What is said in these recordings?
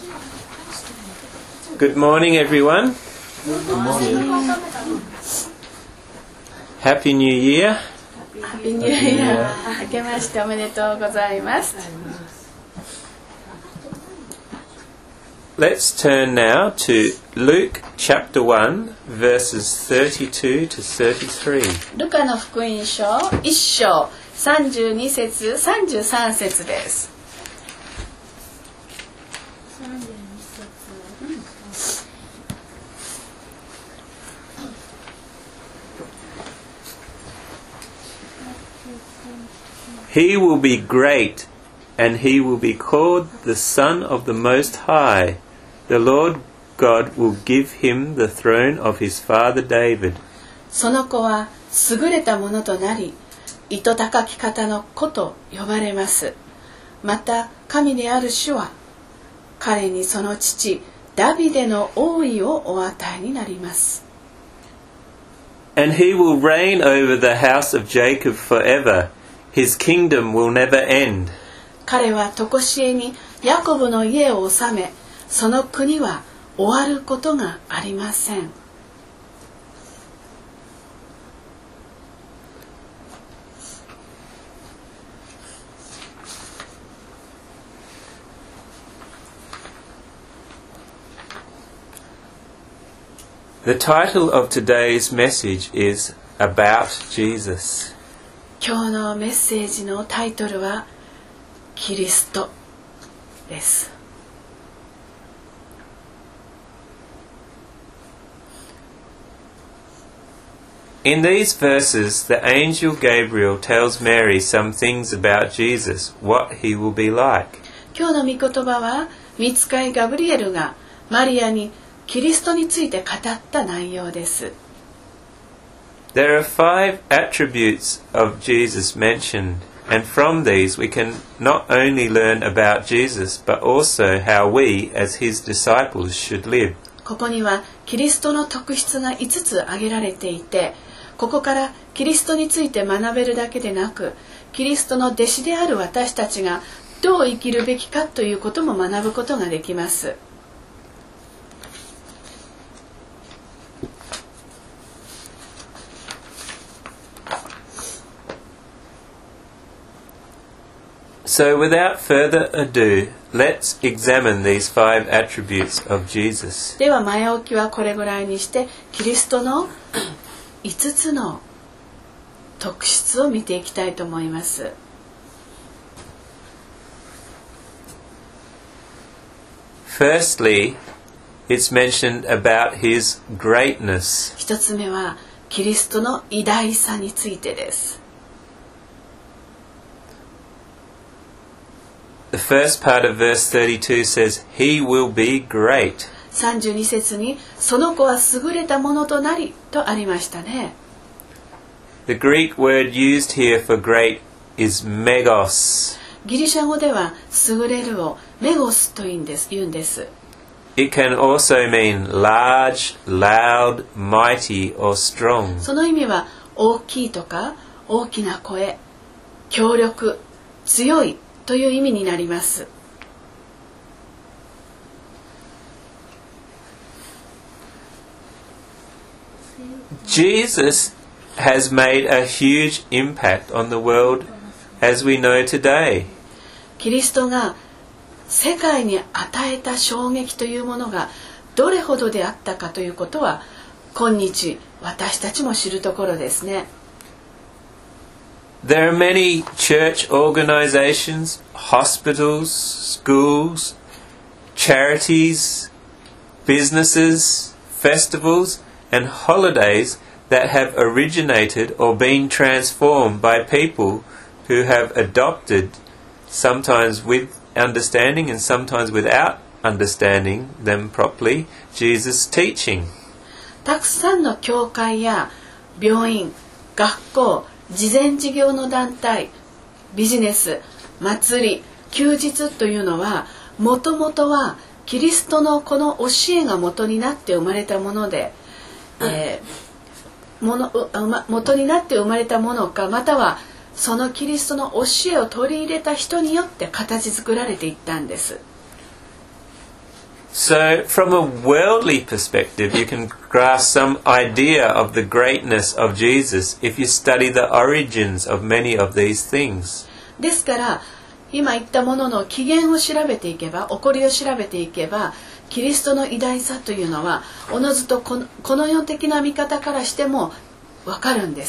Good morning, everyone. Good morning. Happy New Year. Happy New Year. 明けましておめでとうございます。 Let's turn now to Luke chapter 1, verses 32 to 33. ルカの福音書1章32節33節です。 He will be great, and he will be called the Son of the Most High. The Lord God will give him the throne of his father David. その子は優れたものとなり、糸高き方の子と呼ばれます。また神である主は彼にその父ダビデの王位をお与えになります。 And he will reign over the house of Jacob forever. His kingdom will never end. 彼は常しえにヤコブの家を治め、その国は終わることがありません。 The title of today's message is About Jesus. 今日のメッセージのタイトルはキリストです。 In these verses, the angel Gabriel tells Mary some things about Jesus, what he will be like. 今日の御言葉は御使いガブリエルがマリアにキリストについて語った内容です。 There are 5 attributes of Jesus mentioned, and from these we can not only learn about Jesus, but also how we, as his disciples, should live. ここにはキリストの特質が5つ挙げられていて、ここからキリストについて学べるだけでなく、キリストの弟子である私たちがどう生きるべきかということも学ぶことができます。 So without further ado, let's examine these 5 attributes of Jesus. では前置きはこれぐらいにして、キリストの5つの特質を見ていきたいと思います。 Firstly, it's mentioned about his greatness. 1つ目はキリストの偉大さについてです。 The first part of verse 32 says, He will be great. 32節にその子は優れたものとなりとありましたね。 The Greek word used here for great is megos. ギリシャ語では優れるをメゴスと言うんです。 It can also mean large, loud, mighty, or strong. その意味は大きいとか大きな声、強力、強いという意味になります。 Jesus has made a huge impact on the world as we know today. キリストが世界に与えた衝撃というものがどれほどであったかということは今日私たちも知るところですね。 There are many church organizations, hospitals, schools, charities, businesses, festivals, and holidays that have originated or been transformed by people who have adopted, sometimes with understanding and sometimes without understanding them properly, Jesus' teaching. たくさんの教会や病院、学校、慈善事業の団体、ビジネス、祭り、休日というのはもともとはキリストのこの教えが元になって生まれたもので、元になって生まれたものか、またはそのキリストの教えを取り入れた人によって形作られていったんです。 So, from a worldly perspective, you can grasp some idea of the greatness of Jesus if you study the origins of many of these things. ですから今言ったものの起源を調べていけば、起こりを調べていけば、キリストの偉大さというのはおのずとこの世的な見方からしてもわかるんです。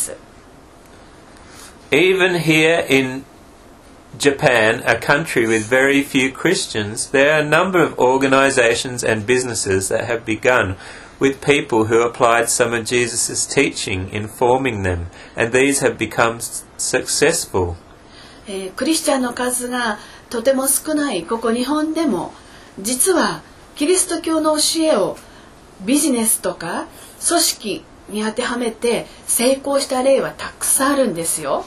Even here in Japan, a country with very few Christians, there are a number of organizations and businesses that have begun with people who applied some of Jesus' teaching in forming them, and these have become successful. クリスチャンの数がとても少ないここ日本でも、実はキリスト教の教えをビジネスとか組織に当てはめて成功した例はたくさんあるんですよ。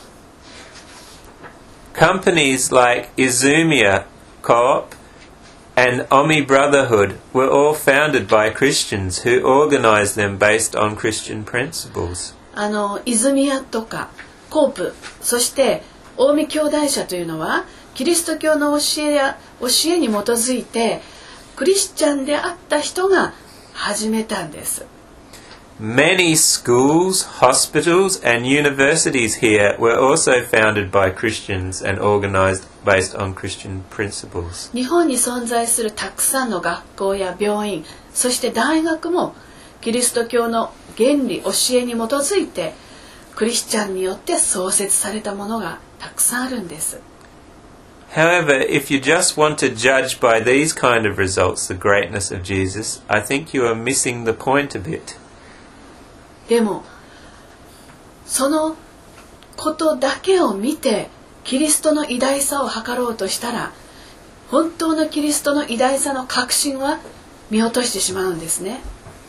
Companies like Izumia Co-op and Omi Brotherhood were all founded by Christians who organized them based on Christian principles. イズミアとかコープ、そして近江兄弟社というのはキリスト教の教えに基づいてクリスチャンであった人が始めたんです。 Many schools, hospitals and universities here were also founded by Christians and organized based on Christian principles. 日本に存在するたくさんの学校や病院、そして大学もキリスト教の原理、教えに基づいてクリスチャンによって創設されたものがたくさんあるんです。 However, if you just want to judge by these kind of results the greatness of Jesus, I think you are missing the point of it. でもそのことだけを見てキリストの偉大さを測ろうとしたら、本当のキリストの偉大さの確信は見落としてしまうんですね。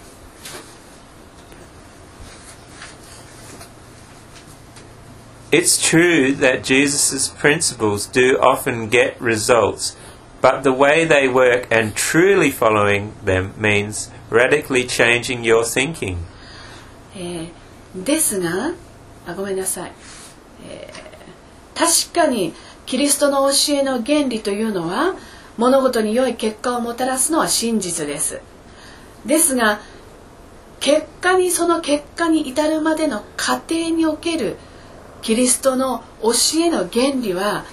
It's true that Jesus' principles do often get results, but the way they work and truly following them means radically changing your thinking. ですが、ごめんなさい、確かにキリストの教えの原理というのは物事に良い結果をもたらすのは真実です。ですがその結果に至るまでの過程におけるキリストの教えの原理は、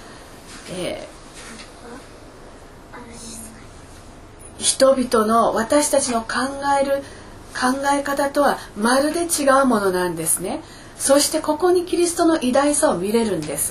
人々の私たちの考え方とはまるで違うものなんですね。そしてここにキリストの偉大さを見れるんです。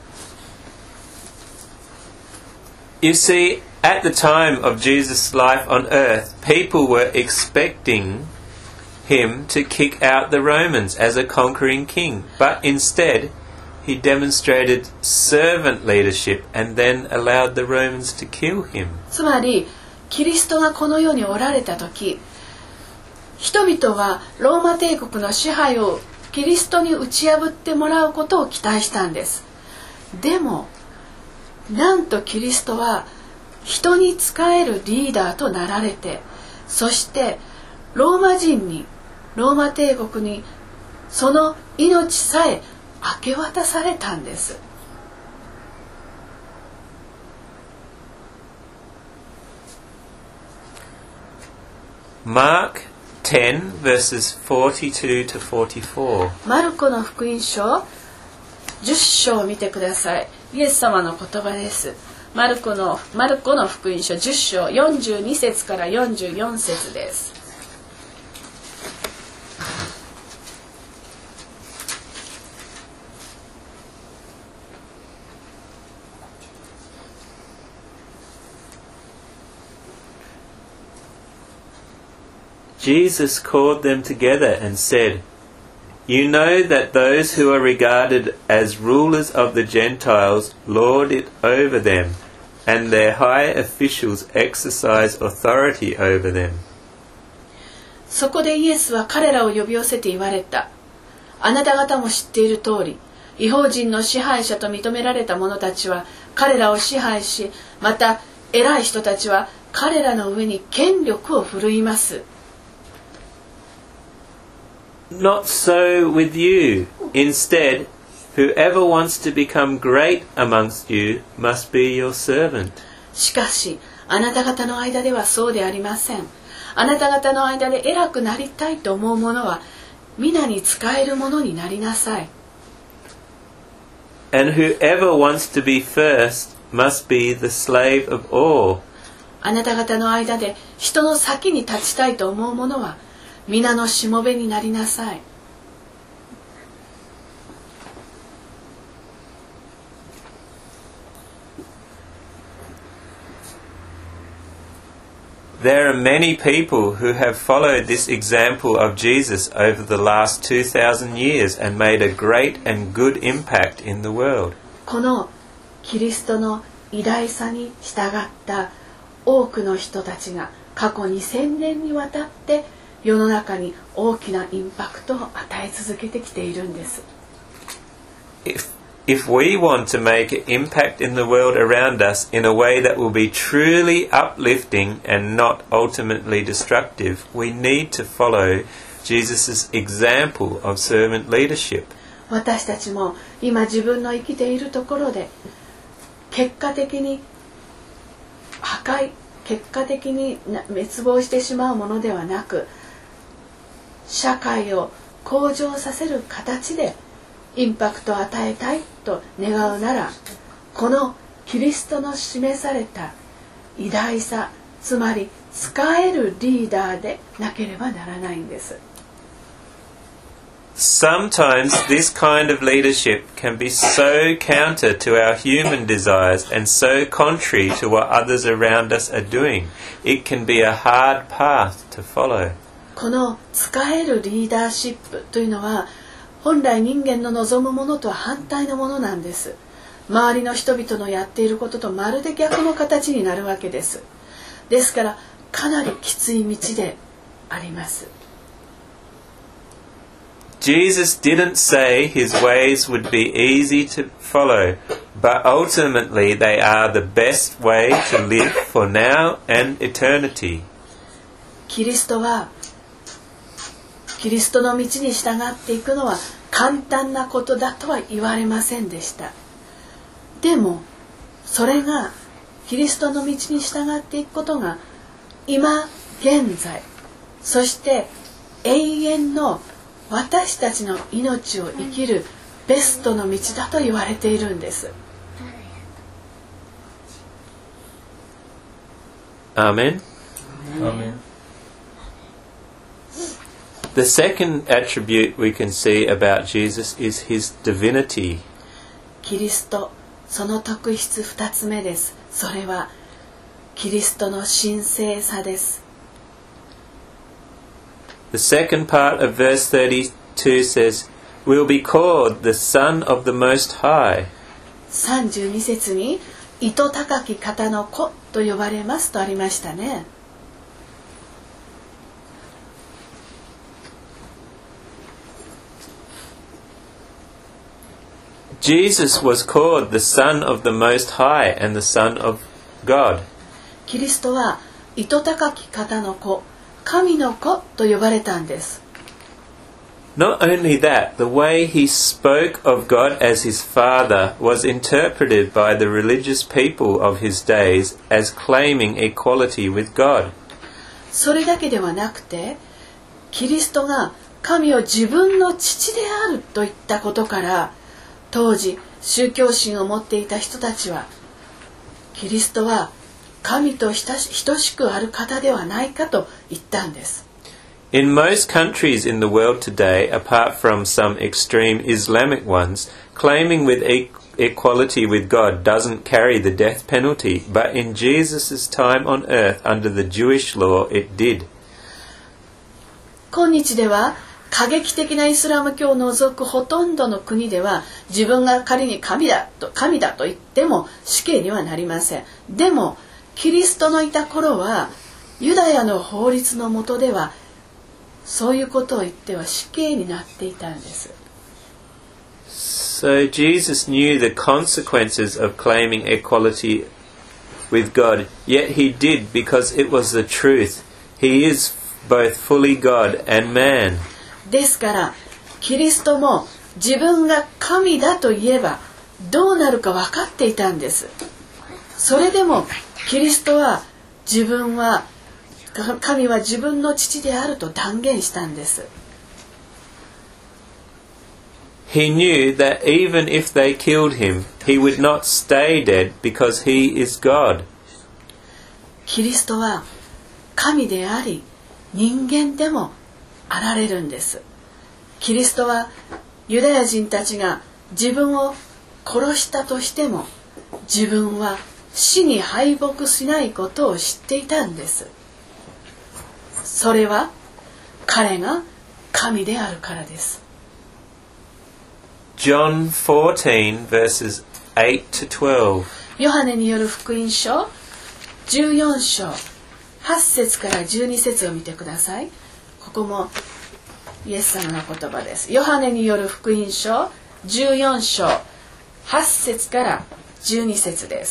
You see, at the time of Jesus' life on earth, people were expecting him to kick out the Romans as a conquering king, but instead he demonstrated servant leadership and then allowed the Romans to kill him. つまりキリストがこの世におられた時、人々はローマ帝国の支配をキリストに打ち破ってもらうことを期待したんです。でもなんとキリストは人に仕えるリーダーとなられて、そしてローマ帝国にその命さえ明け渡されたんです。 Mark 10 verses 42 to 44. マルコの福音書10章を見てください。イエス様の言葉です。マルコの福音書10章42節から44節です。 Jesus called them together and said, You know that those who are regarded as rulers of the Gentiles lord it over them, and their high officials exercise authority over them. そこでイエスは彼らを呼び寄せて言われた。あなた方も知っている通り、異邦人の支配者と認められた者たちは彼らを支配し、また偉い人たちは彼らの上に権力を振るいます。 Not so with you. Instead, whoever wants to become great amongst you must be your servant. しかし、 あなた方の間ではそうでありません。あなた方の間で偉くなりたいと思う者は皆に仕えるものになりなさい。 And whoever wants to be first must be the slave of all. あなた方の間で人の先に立ちたいと思う者は皆のしもべになりなさい。 There are many people who have followed this example of Jesus over the last 2,000 years and made a great and good impact in the world. このキリストの偉大さに従った多くの人たちが過去2000年にわたって世の中に大きなインパクトを与え続けてきているんです。 If we want to make an impact in the world around us in a way that will be truly uplifting and not ultimately destructive, we need to follow Jesus' example of servant leadership. 私たちも今自分の生きているところで結果的に破壊、結果的に滅亡してしまうものではなく、社会を向上させる形でインパクトを与えたいと願うなら、このキリストの示された偉大さ、つまり使えるリーダーでなければならないんです。 Sometimes this kind of leadership can be so counter to our human desires and so contrary to what others around us are doing. It can be a hard path to follow. この使えるリーダーシップというのは本来人間の望むものとは反対のものなんです。周りの人々のやっていることとまるで逆の形になるわけです。ですからかなりきつい道であります。 Jesus didn't say his ways would be easy to follow, but ultimately they are the best way to live for now and eternity. キリストはキリストの道に従っていくのは簡単なことだとは言われませんでした。でもそれがキリストの道に従っていくことが今現在そして永遠の私たちの命を生きるベストの道だと言われているんです。 アーメン。The second attribute we can see about Jesus is his divinity. キリスト、その特質2つ目です。それはキリストの神聖さです。 The second part of verse 32 says, "Will be called the Son of the Most High." 32節に、糸高き方の子と呼ばれますとありましたね。 Jesus was called the Son of the Most High and the Son of God. キリストは糸高き方の子、神の子と呼ばれたんです。 Not only that, the way he spoke of God as his Father was interpreted by the religious people of his days as claiming equality with God. それだけではなくて、キリストが神を自分の父であると言ったことから、当時宗教心を持っていた人たちは、キリストは神と等しくある方ではないかと言ったんです。 In most countries in the world today, apart from some extreme Islamic ones, claiming with equality with God doesn't carry the death penalty, but in Jesus' time on earth under the Jewish law it did. 今日では過激的なイスラム教を除くほとんどの国では自分が仮に神だと言っても死刑にはなりません。でもキリストのいた頃はユダヤの法律の下ではそういうことを言っては死刑になっていたんです。 So Jesus knew the consequences of claiming equality with God, yet he did because it was the truth. He is both fully God and man. ですからキリストも自分が神だと言えばどうなるか分かっていたんです。それでもキリストは神は自分の父であると断言したんです。 He knew that even if they killed him, he would not stay dead because he is God. キリストは神であり人間でもあられるんです。キリストはユダヤ人たちが自分を殺したとしても自分は死に敗北しないことを知っていたんです。それは彼が神であるからです。 John 14 verses 8 to 12. ヨハネによる福音書14章8節から12節を見てください。ここもイエス様の言葉です。ヨハネによる福音書14章8節から12節です。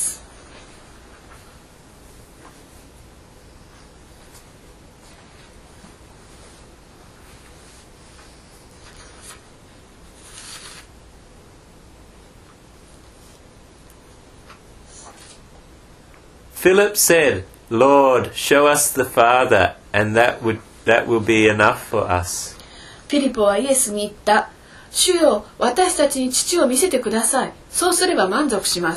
Philip said, Lord, show us the Father, and that will be enough for us. フィリポはイエスに言った。主よ、私たちに父を見せてください。そうすれば満足します。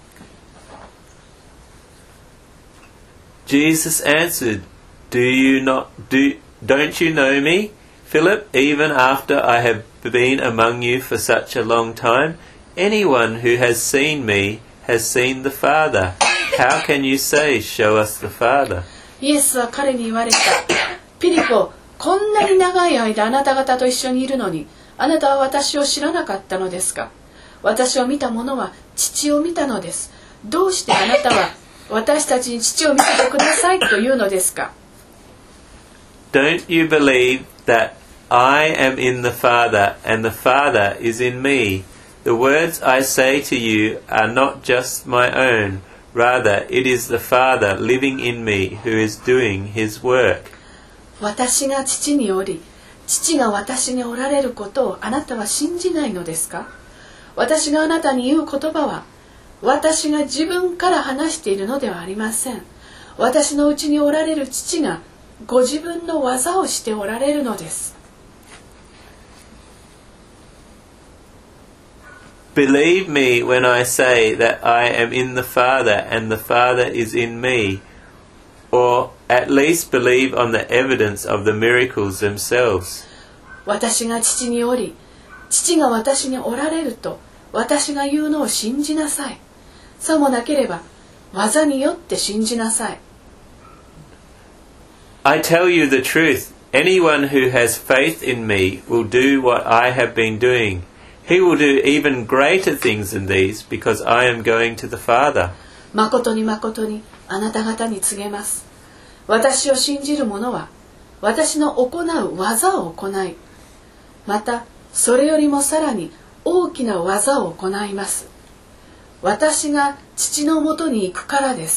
Jesus answered, Don't you know me, Philip, even after I have been among you for such a long time? Anyone who has seen me has seen the Father. How can you say, show us the Father? イエスは彼に言われた。フィリポ、こんなに長い間あなた方と一緒にいるのに、あなたは私を知らなかったのですか？私を見た者は父を見たのです。どうしてあなたは私たちに父を見せてくださいというのですか？ Don't you believe that I am in the Father and the Father is in me? The words I say to you are not just my own. Rather, it is the Father living in me who is doing his work. 私が父におり、父が私におられることをあなたは信じないのですか？私があなたに言う言葉は、私が自分から話しているのではありません。私のうちにおられる父がご自分の技をしておられるのです。 Believe me when I say that I am in the Father and the Father is in me, or at least believe on the evidence of the miracles themselves. 私が父におり、父が私におられると私が言うのを信じなさい。さもなければ技によって信じなさい。 I tell you the truth, anyone who has faith in me will do what I have been doing. He will do even greater things than these, because I am going to the Father. 誠に誠にあなた方に告げます。私を信じる者は私の行う技を行い、またそれよりもさらに大きな技を行います。私が父のもとに行くからです。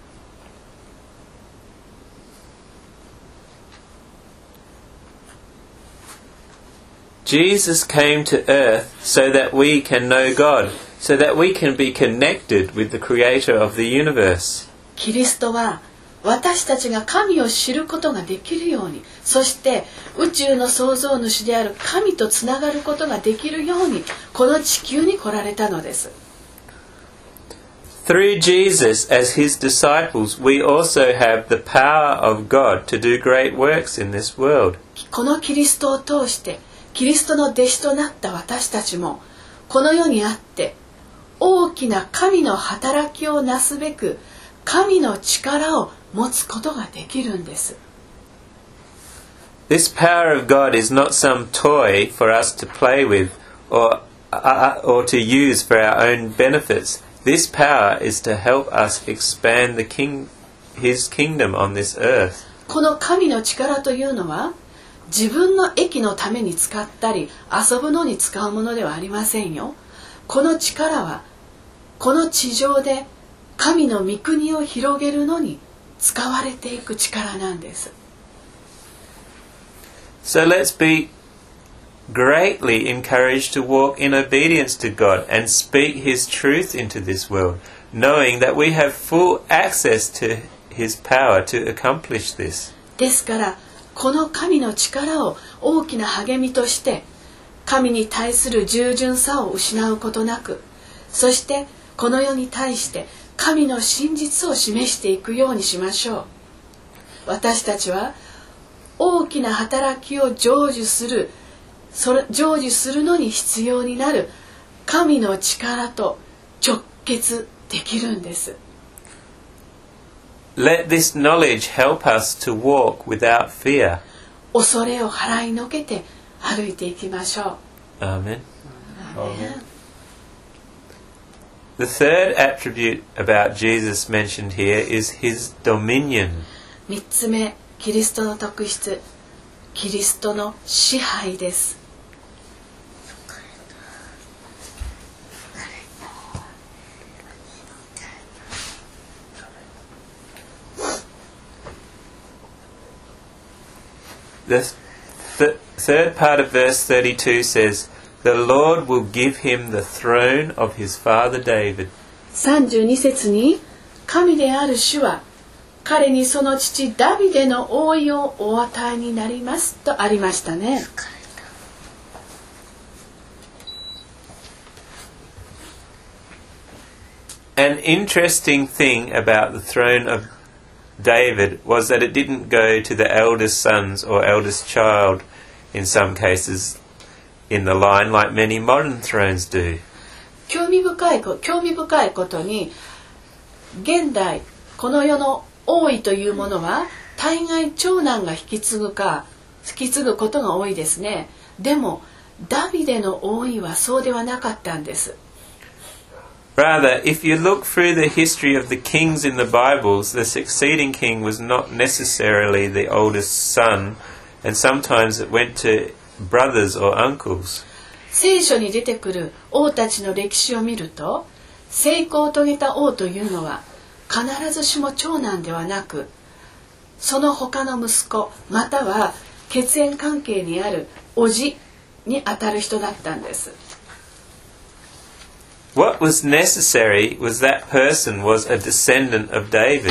Jesus came to earth so that we can know God, so that we can be connected with the Creator of the universe. キリストは私たちが神を知ることができるように、そして宇宙の創造主である神とつながることができるように、この地球に来られたのです。 Through Jesus as his disciples, we also have the power of God to do great works in this world. このキリストを通してキリストの弟子となった私たちもこの世にあって大きな神の働きをなすべく神の力を持つことができるんです。 This power of God is not some toy for us to play with or to use for our own benefits. This power is to help us expand His kingdom on this earth. この神の力というのは自分の益のために使ったり遊ぶのに使うものではありませんよ。この力はこの地上で神の御国を広げるのに使われていく力なんです。 So let's be greatly encouraged to walk in obedience to God and speak His truth into this world, knowing that we have full access to his power to accomplish this. ですからこの神の力を大きな励みとして神に対する従順さを失うことなく、そしてこの世に対して神の真実を示していくようにしましょう。私たちは大きな働きを成就するのに必要になる神の力と直結できるんです。 Let this knowledge help us to walk without fear. 恐れを払いのけて歩いていきましょう。 Amen. The third attribute about Jesus mentioned here is his dominion. 3つ目、キリストの特質、キリストの支配です。 The third part of verse 32 says, The Lord will give him the throne of his father David. 32節に、神である主は彼にその父ダビデの王位をお与えになりますとありましたね。 An interesting thing about the throne of David was that it didn't go to the eldest sons or eldest child in some cases in the line like many modern thrones do. 興味深いことに、現代この世の王位というものは大概長男が引き継ぐことが多いですね。でもダビデの王位はそうではなかったんです。 Rather, if you look through the history of the kings in the Bibles, the succeeding king was not necessarily the oldest son, and sometimes it went to brothers or uncles. 聖書に出てくる王たちの歴史を見ると、成功を遂げた王というのは必ずしも長男ではなく、その他の息子または血縁関係にある叔父にあたる人だったんです。 What was necessary was that person was a descendant of David.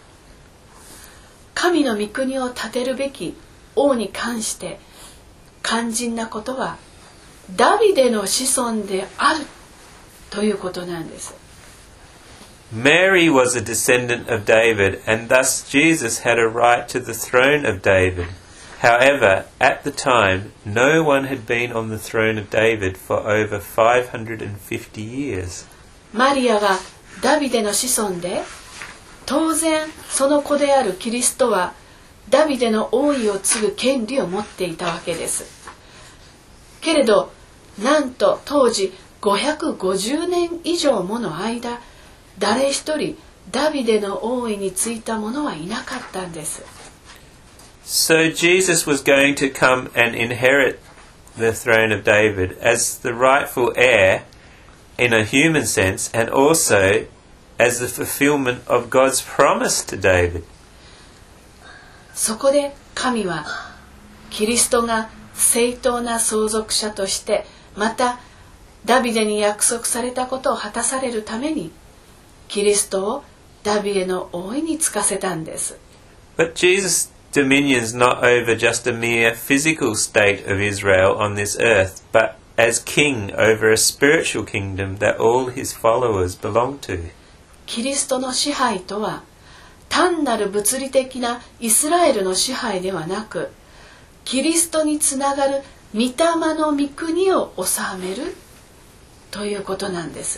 神の御国を建てるべき王に関して肝心なことはダビデの子孫であるということなんです。 Mary was a descendant of David, and thus Jesus had a right to the throne of David. However, at the time, no one had been on the throne of David for over 550 years. マリアはダビデの子孫で、当然その子であるキリストはダビデの王位を継ぐ権利を持っていたわけです。けれど、なんと当時550年以上もの間、誰一人ダビデの王位についた者はいなかったんです。 So Jesus was going to come and inherit the throne of David as the rightful heir in a human sense, and also as the fulfillment of God's promise to David. そこで神はキリストが正当な相続者として、またダビデに約束されたことを果たされるためにキリストをダビデの王位につかせたんです。 But Jesus' dominion is not over just a mere physical state of Israel on this earth, but as king over a spiritual kingdom that all his followers belong to. キリストの支配とは単なる物理的なイスラエルの支配ではなく、キリストにつながる御霊の御国を治めるということなんです。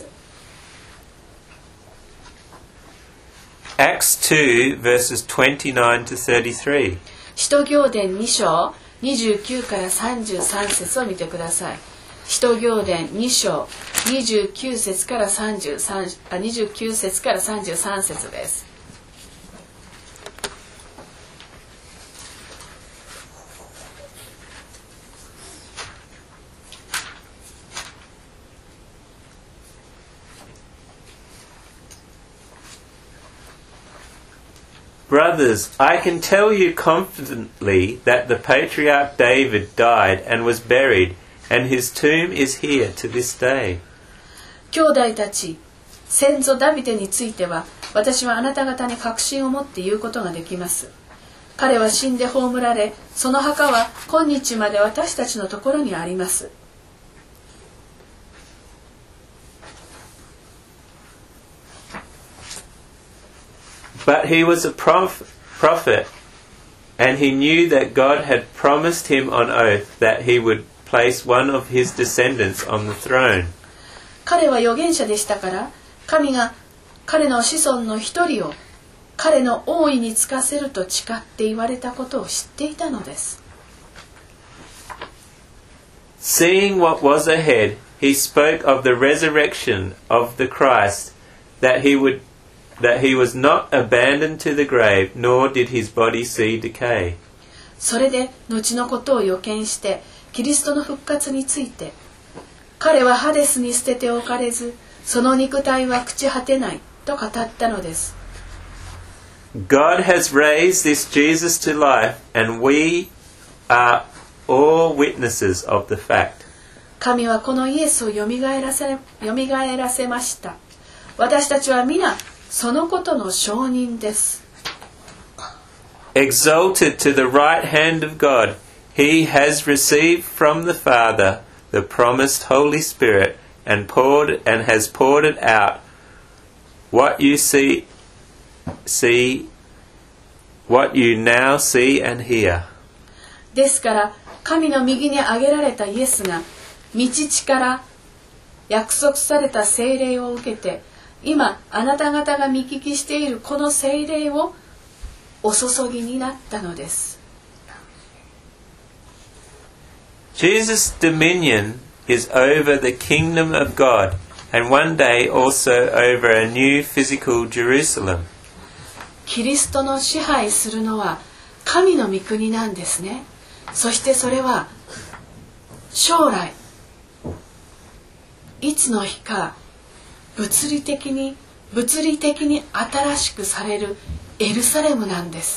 Acts 2 verses 29 to 33. 使徒行伝2章29から33節を見てください。使徒行伝2章29節から33節です。 Brothers, I can tell you confidently that the patriarch David died and was buried, and his tomb is here to this day. 兄弟たち、 先祖ダビデについては、私はあなた方に確信を持って言うことができます。彼は死んで葬られ、その墓は今日まで私たちのところにあります。 But he was a prophet, and he knew that God had promised him on oath that he would place one of his descendants on the throne. 彼は預言者でしたから、神が彼の子孫の一人を彼の王位につかせると誓って言われたことを知っていたのです。 Seeing what was ahead, he spoke of the resurrection of the Christ, that he was not abandoned to the grave, nor did his body see decay. それで後のことを予見して、キリストの復活について、彼はハデスに捨てておかれず、その肉体は朽ち果てないと語ったのです。 God has raised this Jesus to life, and we are all witnesses of the fact. 神はこのイエスをよみがえらせました。私たちは皆そのことの証人です。 Exalted to the right hand of God, he has received from the Father the promised Holy Spirit and has poured it out. What you now see and hear. ですから神の右に挙げられたイエスが御父から約束された聖霊を受けて、今あなた方が見聞きしているこの聖霊をお注ぎになったのです。 Jesus' dominion is over the kingdom of God, and one day also over a new physical Jerusalem. キリストの支配するのは神の御国なんですね。そしてそれは将来いつの日か物理的に新しくされるエルサレムなんです。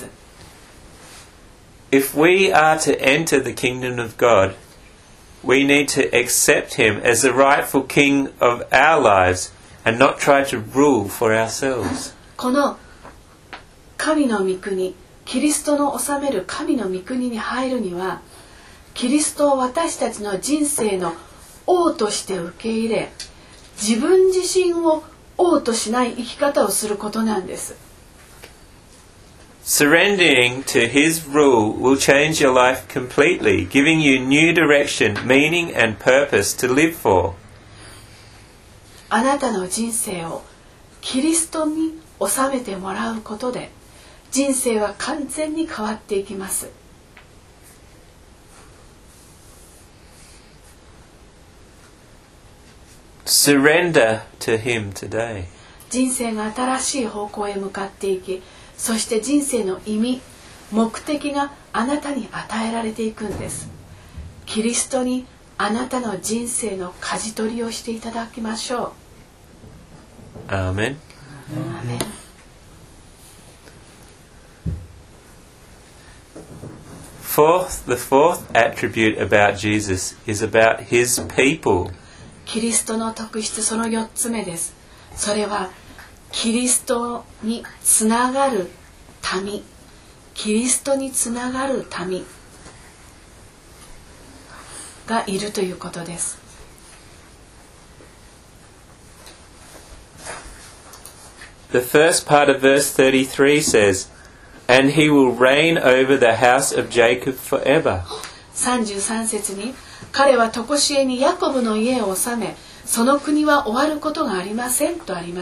If we are to enter the kingdom of God, we need to accept him as the rightful king of our lives and not try to rule for ourselves. この神の御国、キリストの治める神の御国に入るには、キリストを私たちの人生の王として受け入れ、自分自身を王としない生き方をすることなんです。 Surrendering to his rule will change your life completely, giving you new direction, meaning and purpose to live for. あなたの人生をキリストに治めてもらうことで、人生は完全に変わっていきます。 Surrender to him today. 人生が新しい方向へ向かっていき、そして人生の意味、目的があなたに与えられていくんです。キリストにあなたの人生の舵取りをしていただきましょう。 アーメン。 アーメン。 The fourth attribute about Jesus is about his people. キリストの特質、その4つ目です。それはキリストにつながる民、キリストにつながる民がいるということです。 The first part of verse 33 says, And he will reign over the house of Jacob forever. 33節に、彼は常しえにヤコブの家を治め、その国は終わることがありませんとあります。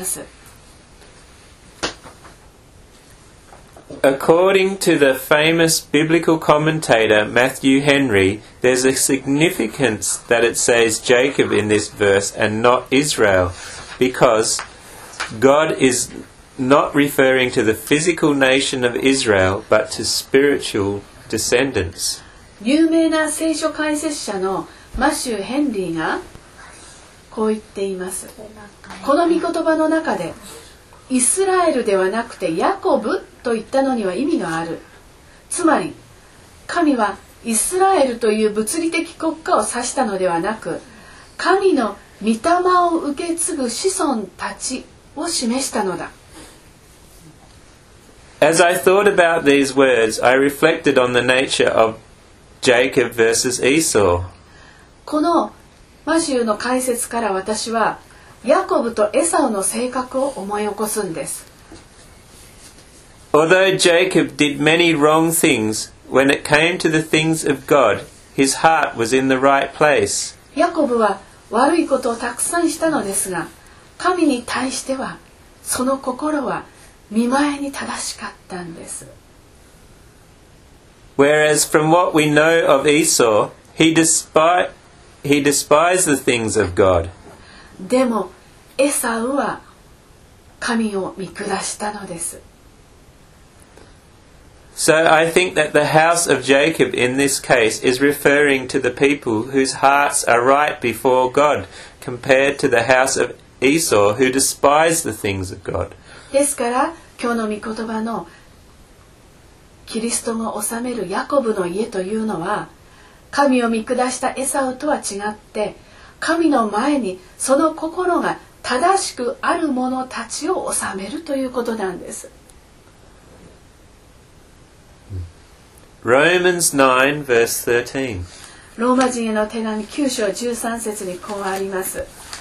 According to the famous biblical commentator Matthew Henry, there's a significance that it says Jacob in this verse and not Israel, because God is not referring to the physical nation of Israel, but to spiritual descendants. 有名な聖書解説者のマシュー・ヘンリーがこう言っています。この御言葉の中でイスラエルではなくてヤコブと言ったのには意味がある。つまり神はイスラエルという物理的国家を指したのではなく、神の御霊を受け継ぐ子孫たちを示したのだ。 As I thought about these words, I reflected on the nature of Jacob versus Esau. このマシューの解説から私はヤコブとエサウの性格を思い起こすんです。 Although Jacob did many wrong things, when it came to the things of God, his heart was in the right place. ヤコブは悪いことをたくさんしたのですが、神に対してはその心は見舞いに正しかったんです。 Whereas from what we know of Esau, he despised the things of God. でもエサウは神を見下したのです。 So I think that the house of Jacob in this case is referring to the people whose hearts are right before God, compared to the house of Esau who despise the things of God. ですから今日の御言葉のキリストが治めるヤコブの家というのは、神を見下したエサウとは違って神の前にその心が正しくある者たちを治めるということなんです。 Romans 9 verse 13. ローマ人への手紙9章13節にこうあります。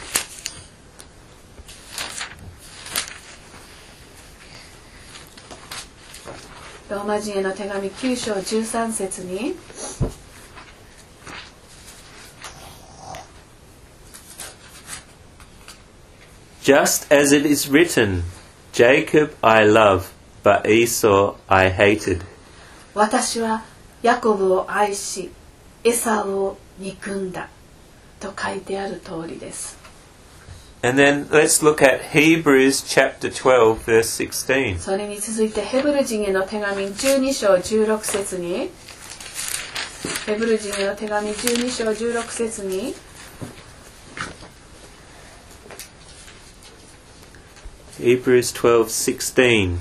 ローマ人への手紙9章13節に、 Just as it is written, Jacob I love, but Esau I hated. 私はヤコブを愛しエサウを憎んだと書いてある通りです。 And then let's look at Hebrews chapter 12 verse 16. それに続いてヘブル人への手紙12章16節に、ヘブル人への手紙12章16節に、 Hebrews 12:16.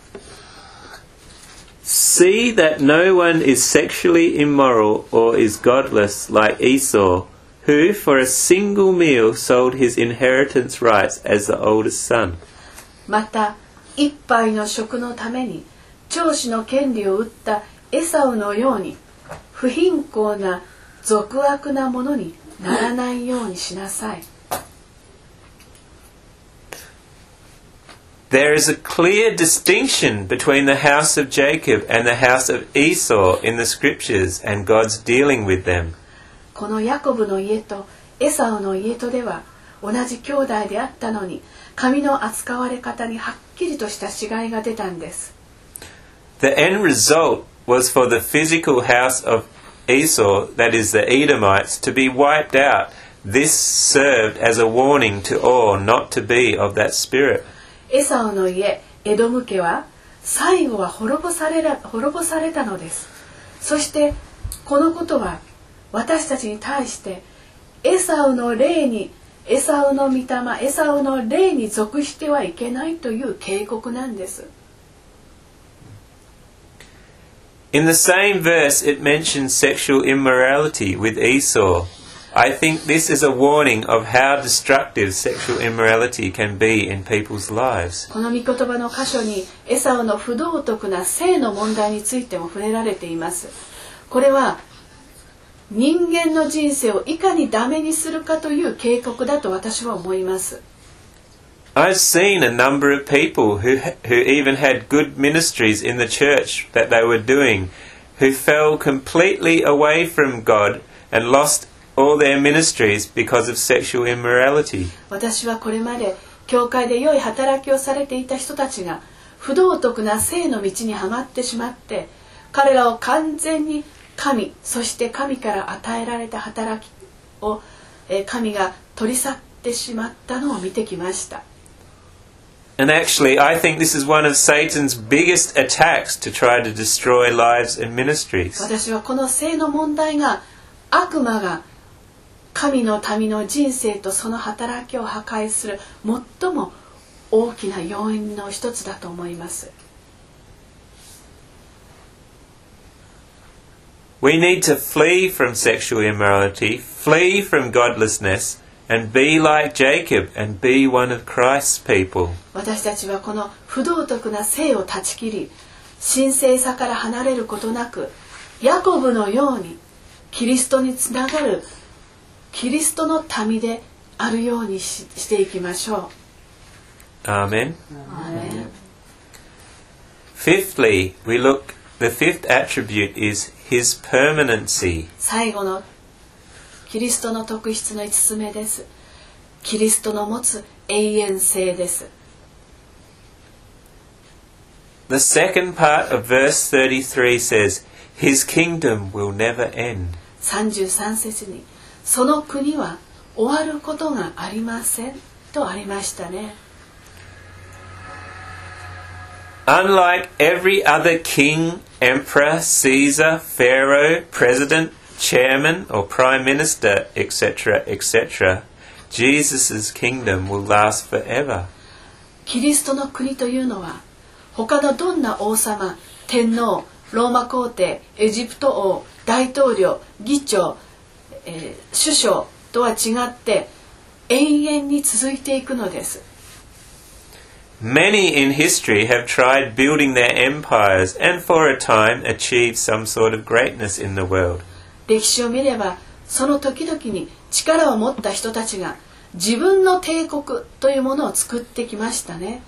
See that no one is sexually immoral or is godless like Esau, who for a single meal sold his inheritance rights as the oldest son. また一杯の食のために長子の権利を売ったエサウのように不貧困な俗悪なものにならないようにしなさい。 There is a clear distinction between the house of Jacob and the house of Esau in the scriptures and God's dealing with them. このヤコブの家とエサウの家とでは同じ兄弟であったのに、神の扱われ方にはっきりとした違いが出たんです。 The end result was for the physical house of Esau, that is the Edomites, to be wiped out. This served as a warning to all not to be of that spirit. エサウの家エドム家は最後は滅ぼされたのです。そしてこのことは私たちに対してエサウの霊に、エサウの御霊、エサウの霊に属してはいけないという警告なんです。 In the same verse it mentions sexual immorality with Esau. I think this is a warning of how destructive sexual immorality can be in people's lives. この御言葉の箇所にエサウの不道徳な性の問題についても触れられています。これは人間の人生をいかにダメにするかという警告だと私は思います。 I've seen a number of people who even had good ministries in the church that they were doing, who fell completely away from God and lost all their ministries because of sexual immorality. 私はこれまで教会で良い働きをされていた人たちが不道徳な性の道にはまってしまって、彼らを完全に神、そして神から与えられた働きを神が取り去ってしまったのを見てきました。 And actually, I think this is one of Satan's biggest attacks to try to destroy lives and ministries. 私はこの性の問題が悪魔が神の民の人生とその働きを破壊する最も大きな要因の一つだと思います。 We need to flee from sexual immorality, flee from godlessness, and be like Jacob and be one of Christ's people. 私たちはこの不道徳な性を断ち切り、神聖さから離れることなく、ヤコブのようにキリストにつながるキリストの民であるようにしていきましょう。 Amen. Fifthly, the fifth attribute is his permanency. 最後のキリストの特質の5つ目です。キリストの持つ永遠性です。 The second part of verse 33 says, his kingdom will never end. 33節に、その国は終わることがありませんとありましたね。 Unlike every other king, emperor, Caesar, pharaoh, president, chairman or prime minister, etc., etc., Jesus' kingdom will last forever. キリストの国というのは、他のどんな王様、天皇、ローマ皇帝、エジプト王、大統領、議長、首相とは違って永遠に続いていくのです。 Many in history have tried building their empires and for a time achieved some sort of greatness in the world. 歴史を見れば、その時々に力を持った人たちが自分の帝国というものを作ってきましたね。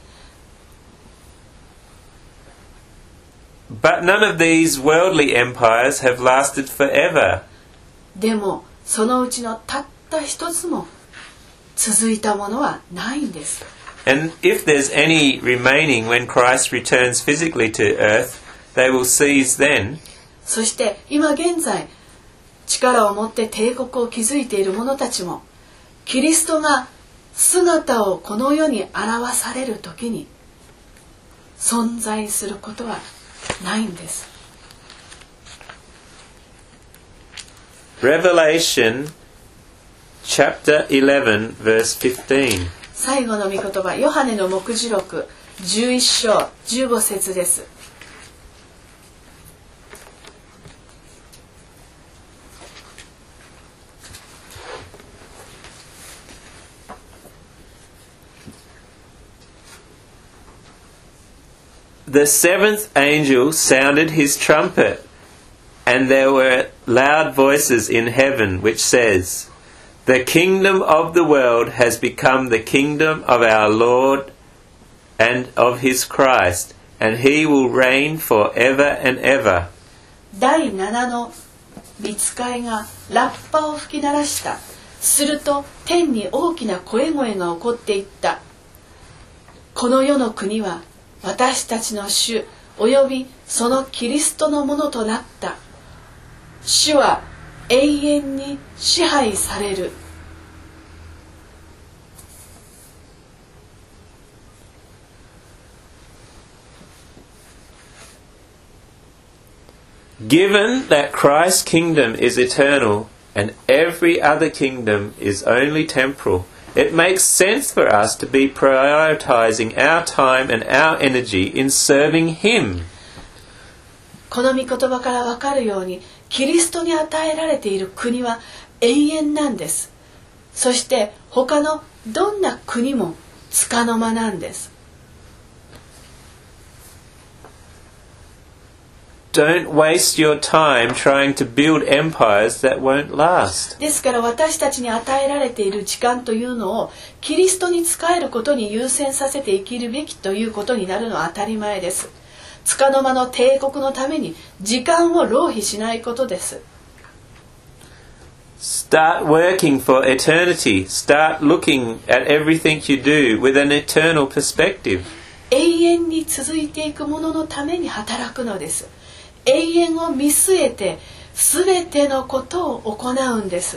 But none of these worldly empires have lasted forever. でも、そのうちのたった一つも続いたものはないんです。 And if there's any remaining when Christ returns physically to earth, they will cease then. そして今現在力を持って帝国を築いている者たちも、キリストが姿をこの世に表される時に存在することはないんです。 Revelation chapter 11 verse 15. 最後の御言葉、ヨハネの黙示録11章15節です。 The seventh angel sounded his trumpet, and there were loud voices in heaven which says, The kingdom of the world has become the kingdom of our Lord and of his Christ, and he will reign forever and ever. 第7の御使いがラッパを吹き鳴らした。すると天に大きな声が起こっていった。この世の国は私たちの主およびそのキリストのものとなった。主は永遠に支配される。 Given that Christ's kingdom is eternal and every other kingdom is only temporal, it makes sense for us to be prioritizing our time and our energy in serving Him. この御言葉からわかるように、キリストに与えられている国は永遠なんです。そして他のどんな国も束の間なんです。 Don't waste your time trying to build empires that won't last. ですから私たちに与えられている時間というのをキリストに仕えることに優先させて生きるべきということになるのは当たり前です。束の間の帝国のために時間を浪費しないことです。 Start working for eternity. Start looking at everything you do with an eternal perspective. 永遠に続いていくもののために働くのです。永遠を見据えて全てのことを行うんです。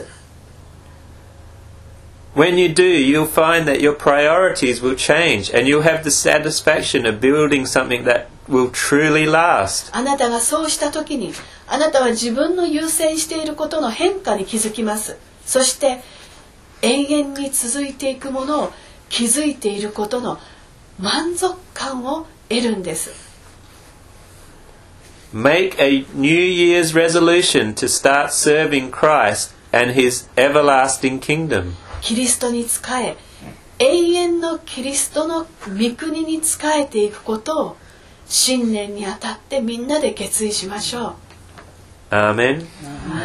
When you do, you'll find that your priorities will change and you'll have the satisfaction of building something that will truly last. あなたがそうしたときに、あなたは自分の優先していることの変化に気づきます。そして永遠に続いていくものを築いていることの満足感を得るんです。 Make a New Year's resolution to start serving Christ and His everlasting kingdom. キリストに仕え、永遠のキリストの御国に仕えていくことを新年にあたってみんなで決意しましょう。 Amen.